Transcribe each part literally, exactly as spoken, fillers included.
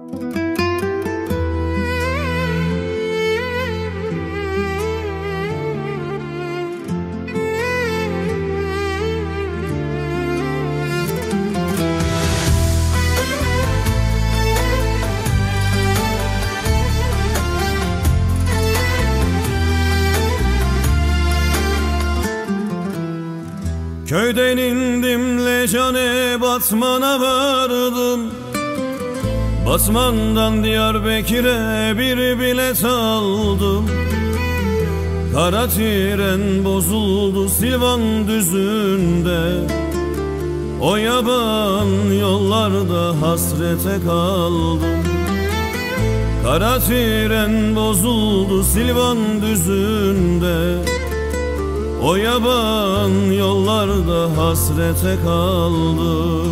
Köyden indim Lecane, Batman'a vardım. Batman'dan Diyarbakır'a bir bilet aldım. Kara tren bozuldu Silvan düzünde. O yaban yollarda hasrete kaldım. Kara tren bozuldu Silvan düzünde. O yaban yollarda hasrete kaldım.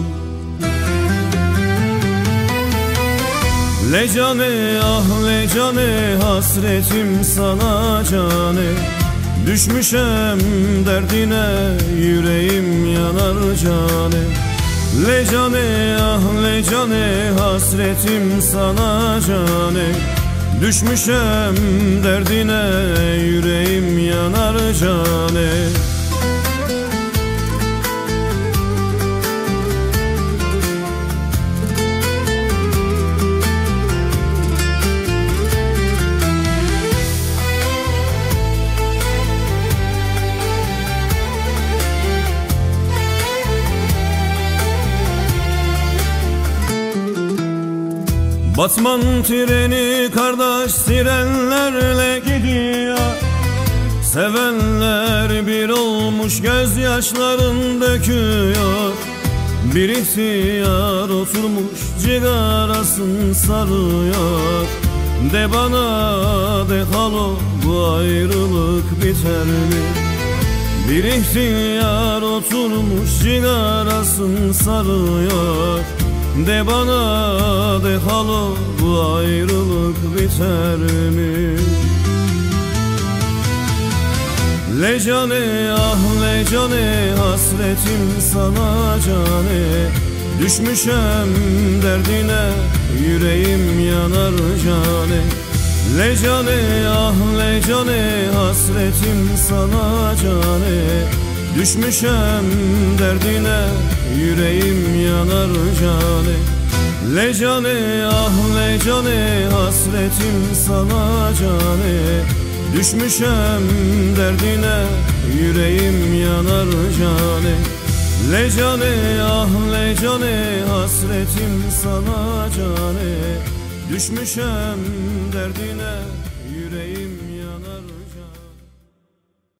Lecane ah lecane, hasretim sana cane. Düşmüşem derdine, yüreğim yanar cane. Lecane ah lecane, hasretim sana cane. Düşmüşem derdine, yüreğim yanar cane. Batman treni kardeş sirenlerle gidiyor. Sevenler bir olmuş, gözyaşların döküyor. Bir ihtiyar oturmuş, cigarasını sarıyor. De bana de halo, bu ayrılık biter mi? Bir ihtiyar oturmuş, cigarasını sarıyor. De bana de halo, bu ayrılık biter mi? Lecane ah lecane, hasretim sana cane. Düşmüşem derdine, yüreğim yanar cane. Lecane ah lecane, hasretim sana cane. Düşmüşem derdine, yüreğim yanar cane. Lecane ah lecane, hasretim sana cane. Düşmüşem derdine, yüreğim yanar cane. Lecane ah lecane, hasretim sana cane. Düşmüşem derdine, yüreğim